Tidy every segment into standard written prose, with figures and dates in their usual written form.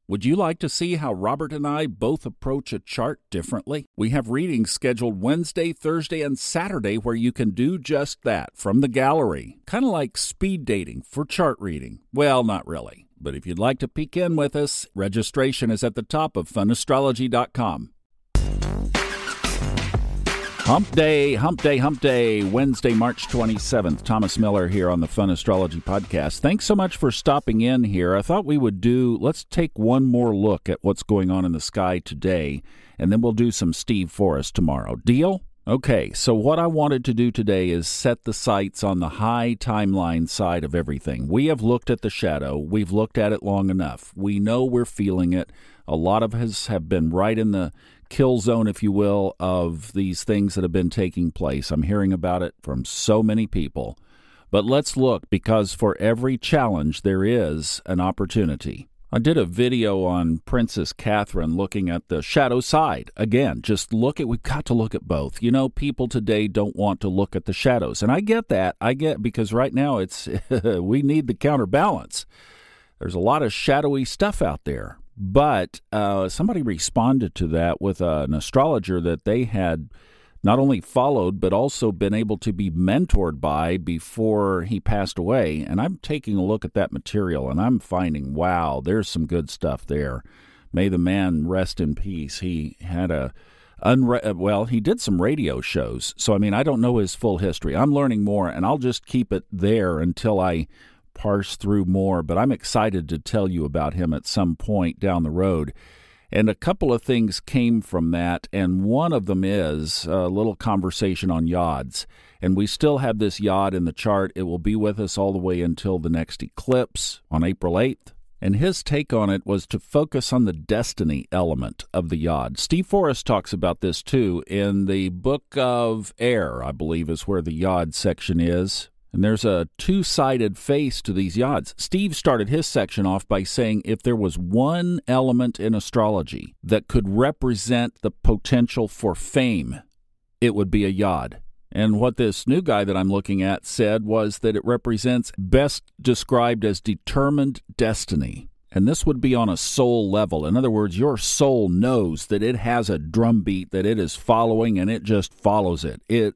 Would you like to see how Robert and I both approach a chart differently? We have readings scheduled Wednesday, Thursday, and Saturday where you can do just that from the gallery. Kind of like speed dating for chart reading. Well, not really. But if you'd like to peek in with us, registration is at the top of funastrology.com. Hump Day, Wednesday, March 27th. Thomas Miller here on the Fun Astrology Podcast. Thanks so much for stopping in here. I thought let's take one more look at what's going on in the sky today, and then we'll do some Steve Forrest tomorrow. Deal? Okay, so what I wanted to do today is set the sights on the high timeline side of everything. We have looked at the shadow. We've looked at it long enough. We know we're feeling it. A lot of us have been right in the kill zone, if you will, of these things that have been taking place. I'm hearing about it from so many people. But let's look, because for every challenge, there is an opportunity. I did a video on Princess Catherine looking at the shadow side. Again, we've got to look at both. You know, people today don't want to look at the shadows. And I get that. Because right now we need the counterbalance. There's a lot of shadowy stuff out there. But somebody responded to that with an astrologer that they had not only followed, but also been able to be mentored by before he passed away. And I'm taking a look at that material, and I'm finding, wow, there's some good stuff there. May the man rest in peace. He had he did some radio shows. So, I don't know his full history. I'm learning more, and I'll just keep it there until I parse through more, but I'm excited to tell you about him at some point down the road. And a couple of things came from that, and one of them is a little conversation on yods. And we still have this yod in the chart. It will be with us all the way until the next eclipse on April 8th. And his take on it was to focus on the destiny element of the yod. Steve Forrest talks about this too in the Book of Air, I believe is where the yod section is. And there's a two-sided face to these yods. Steve started his section off by saying if there was one element in astrology that could represent the potential for fame, it would be a yod. And what this new guy that I'm looking at said was that it represents, best described as determined destiny. And this would be on a soul level. In other words, your soul knows that it has a drumbeat that it is following, and it just follows it. It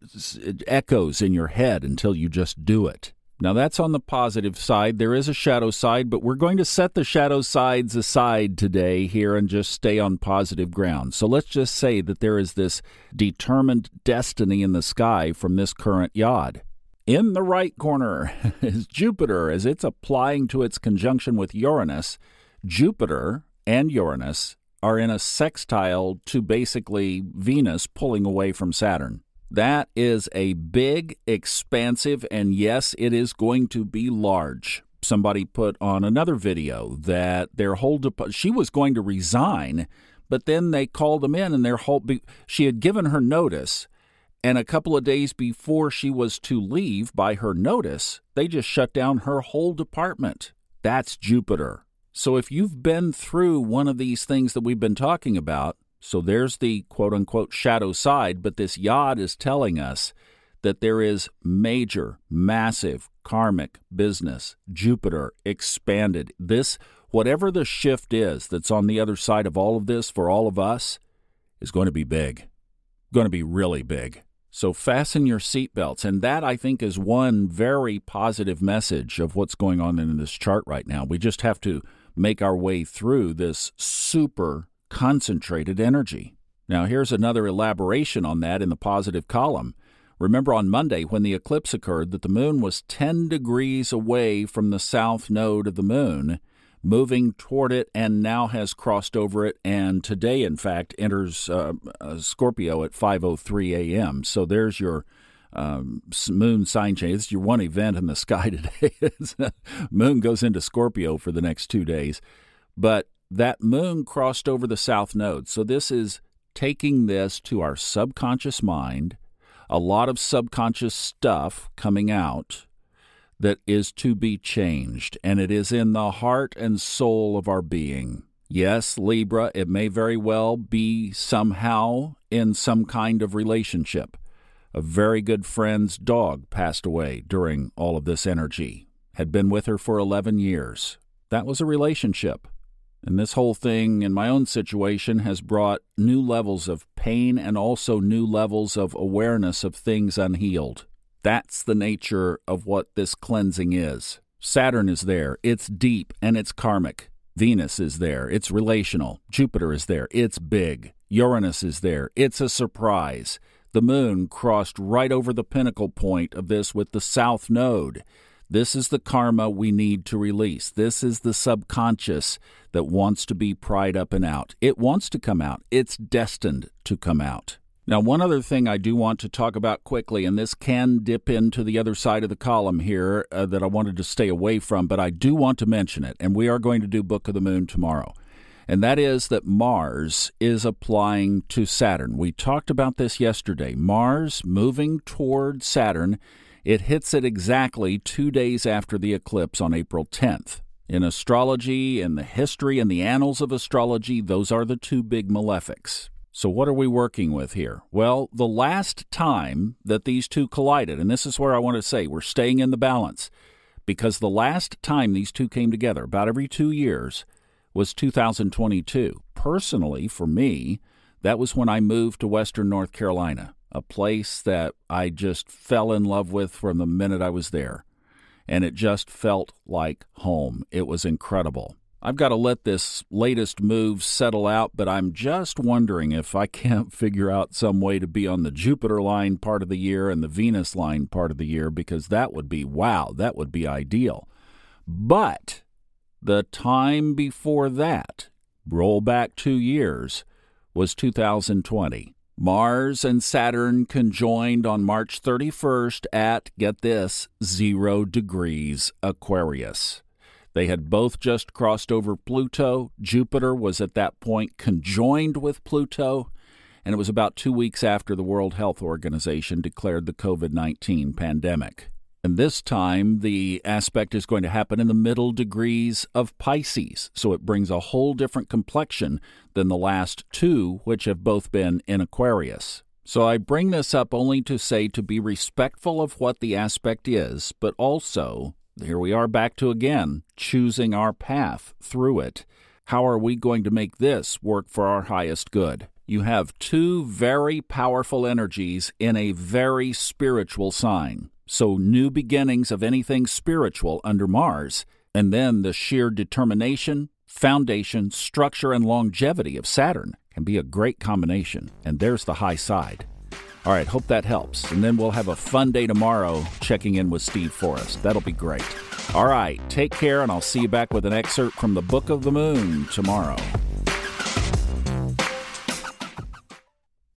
echoes in your head until you just do it. Now, that's on the positive side. There is a shadow side, but we're going to set the shadow sides aside today here and just stay on positive ground. So let's just say that there is this determined destiny in the sky from this current yod. In the right corner is Jupiter as it's applying to its conjunction with Uranus. Jupiter and Uranus are in a sextile to basically Venus pulling away from Saturn. That is a big, expansive, and yes, it is going to be large. Somebody put on another video that she was going to resign, but then they called them in and she had given her notice. And a couple of days before she was to leave by her notice, they just shut down her whole department. That's Jupiter. So if you've been through one of these things that we've been talking about, so there's the quote-unquote shadow side, but this yod is telling us that there is major, massive, karmic business. Jupiter expanded. Whatever the shift is that's on the other side of all of this for all of us, is going to be big. Going to be really big. So fasten your seatbelts. And that, I think, is one very positive message of what's going on in this chart right now. We just have to make our way through this super concentrated energy. Now, here's another elaboration on that in the positive column. Remember on Monday when the eclipse occurred that the moon was 10 degrees away from the south node of the moon, moving toward it, and now has crossed over it, and today, in fact, enters Scorpio at 5:03 a.m. So there's your moon sign change. It's your one event in the sky today. Moon goes into Scorpio for the next 2 days. But that moon crossed over the south node. So this is taking this to our subconscious mind, a lot of subconscious stuff coming out that is to be changed, and it is in the heart and soul of our being. Yes, Libra, it may very well be somehow in some kind of relationship. A very good friend's dog passed away during all of this energy. Had been with her for 11 years. That was a relationship. And this whole thing in my own situation has brought new levels of pain and also new levels of awareness of things unhealed. That's the nature of what this cleansing is. Saturn is there. It's deep and it's karmic. Venus is there. It's relational. Jupiter is there. It's big. Uranus is there. It's a surprise. The moon crossed right over the pinnacle point of this with the south node. This is the karma we need to release. This is the subconscious that wants to be pried up and out. It wants to come out. It's destined to come out. Now, one other thing I do want to talk about quickly, and this can dip into the other side of the column here that I wanted to stay away from, but I do want to mention it, and we are going to do Book of the Moon tomorrow. And that is that Mars is applying to Saturn. We talked about this yesterday. Mars moving toward Saturn. It hits it exactly 2 days after the eclipse on April 10th. In astrology, in the history and the annals of astrology, those are the two big malefics. So what are we working with here? Well, the last time that these two collided, and this is where I want to say we're staying in the balance, because the last time these two came together, about every 2 years, was 2022. Personally, for me, that was when I moved to Western North Carolina, a place that I just fell in love with from the minute I was there. And it just felt like home. It was incredible. I've got to let this latest move settle out, but I'm just wondering if I can't figure out some way to be on the Jupiter line part of the year and the Venus line part of the year, because that would be, wow, that would be ideal. But the time before that, roll back 2 years, was 2020. Mars and Saturn conjoined on March 31st at, get this, 0 degrees Aquarius. They had both just crossed over Pluto. Jupiter was at that point conjoined with Pluto, and it was about 2 weeks after the World Health Organization declared the COVID-19 pandemic. And this time, the aspect is going to happen in the middle degrees of Pisces, so it brings a whole different complexion than the last two, which have both been in Aquarius. So I bring this up only to say to be respectful of what the aspect is, but also, here we are back to again, choosing our path through it. How are we going to make this work for our highest good? You have two very powerful energies in a very spiritual sign. So new beginnings of anything spiritual under Mars, and then the sheer determination, foundation, structure, and longevity of Saturn can be a great combination. And there's the high side. All right, hope that helps. And then we'll have a fun day tomorrow checking in with Steve Forrest. That'll be great. All right, take care, and I'll see you back with an excerpt from the Book of the Moon tomorrow.